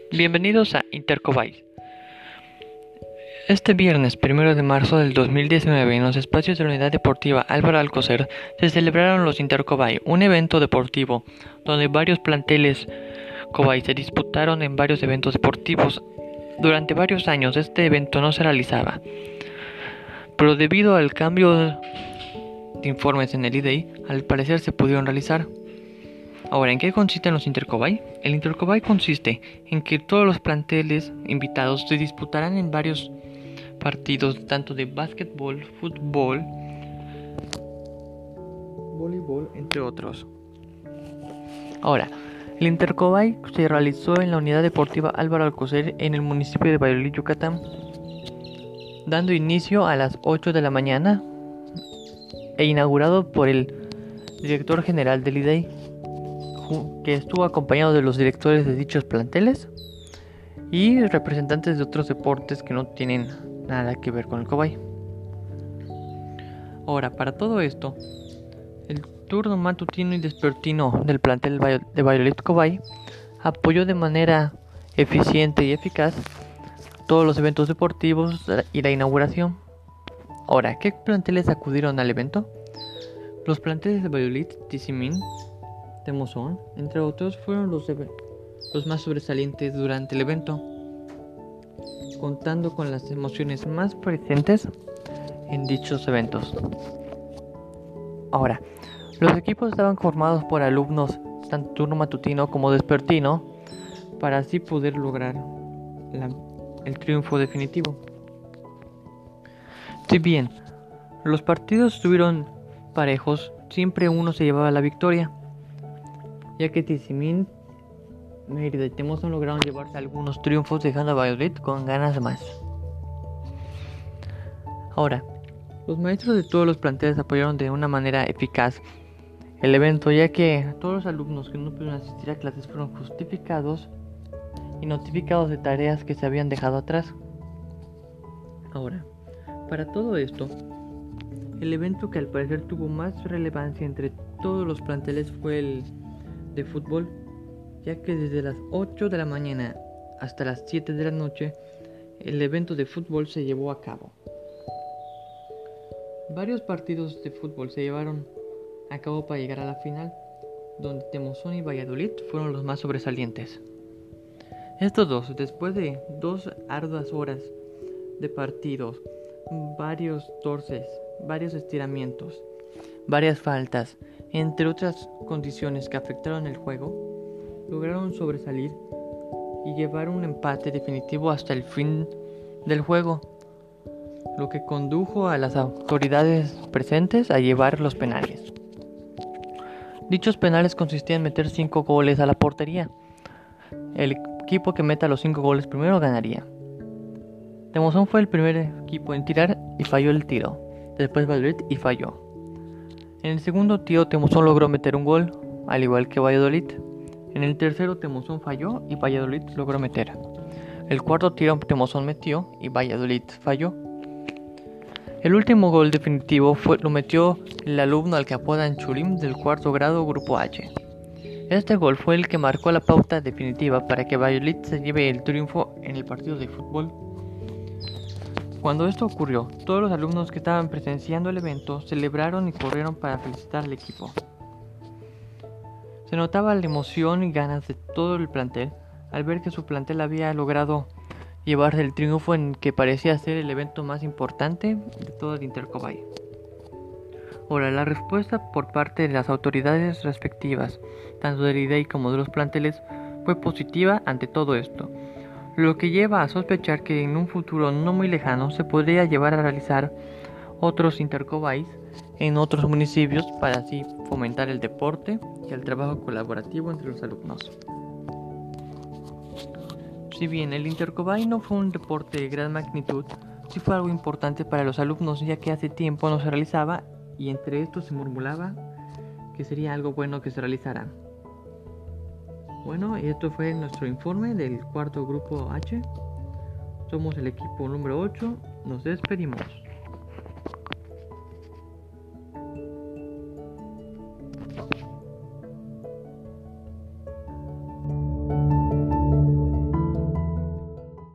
Bienvenidos a Intercobay. Este viernes 1 de marzo del 2019 en los espacios de la Unidad Deportiva Álvaro Alcocer se celebraron los Intercobay, un evento deportivo donde varios planteles Cobay se disputaron en varios eventos deportivos. Durante varios años este evento no se realizaba, pero debido al cambio de informes en el IDEI, al parecer se pudieron realizar. Ahora, ¿en qué consisten los Intercobay? El Intercobay consiste en que todos los planteles invitados se disputarán en varios partidos, tanto de básquetbol, fútbol, voleibol, entre otros. Ahora, el Intercobay se realizó en la Unidad Deportiva Álvaro Alcocer en el municipio de Valladolid, Yucatán, dando inicio a las 8 de la mañana e inaugurado por el director general del IDEI, que estuvo acompañado de los directores de dichos planteles y representantes de otros deportes que no tienen nada que ver con el Cobay. Ahora, para todo esto, el turno matutino y vespertino del plantel de Valladolid Cobay apoyó de manera eficiente y eficaz todos los eventos deportivos y la inauguración. Ahora, ¿qué planteles acudieron al evento? Los planteles de Valladolid, Tizimín, Temozón, entre otros, fueron los más sobresalientes durante el evento, contando con las emociones más presentes en dichos eventos. Ahora, los equipos estaban formados por alumnos tanto turno matutino como vespertino para así poder lograr el triunfo definitivo. Si bien los partidos estuvieron parejos, siempre uno se llevaba la victoria, ya que Tizimín, Mérida y Temozón lograron llevarse algunos triunfos, dejando a Valladolid con ganas más. Ahora, los maestros de todos los planteles apoyaron de una manera eficaz el evento, ya que todos los alumnos que no pudieron asistir a clases fueron justificados y notificados de tareas que se habían dejado atrás. Ahora, para todo esto, el evento que al parecer tuvo más relevancia entre todos los planteles fue el de fútbol, ya que desde las 8 de la mañana hasta las 7 de la noche el evento de fútbol se llevó a cabo. Varios partidos de fútbol se llevaron a cabo para llegar a la final, donde Temozón y Valladolid fueron los más sobresalientes. Estos dos, después de 2 arduas horas de partidos, varios torces, varios estiramientos, varias faltas, entre otras condiciones que afectaron el juego, lograron sobresalir y llevar un empate definitivo hasta el fin del juego, lo que condujo a las autoridades presentes a llevar los penales. Dichos penales consistían en meter 5 goles a la portería. El equipo que meta los 5 goles primero ganaría. Temozón fue el primer equipo en tirar y falló el tiro. Después Valladolid y falló. En el segundo tiro Temozón logró meter un gol, al igual que Valladolid. En el tercero Temozón falló y Valladolid logró meter. El cuarto tiro Temozón metió y Valladolid falló. El último gol definitivo lo metió el alumno al que apodan Chulim del cuarto grado Grupo H. Este gol fue el que marcó la pauta definitiva para que Valladolid se lleve el triunfo en el partido de fútbol. Cuando esto ocurrió, todos los alumnos que estaban presenciando el evento celebraron y corrieron para felicitar al equipo. Se notaba la emoción y ganas de todo el plantel al ver que su plantel había logrado llevarse el triunfo en que parecía ser el evento más importante de todo el Intercobay. Ahora, la respuesta por parte de las autoridades respectivas, tanto del IDEI como de los planteles, fue positiva ante todo esto, lo que lleva a sospechar que en un futuro no muy lejano se podría llevar a realizar otros Intercobays en otros municipios para así fomentar el deporte y el trabajo colaborativo entre los alumnos. Si bien el Intercobay no fue un deporte de gran magnitud, sí fue algo importante para los alumnos, ya que hace tiempo no se realizaba y entre estos se murmuraba que sería algo bueno que se realizara. Bueno, y esto fue nuestro informe del cuarto grupo H. Somos el equipo número 8. Nos despedimos.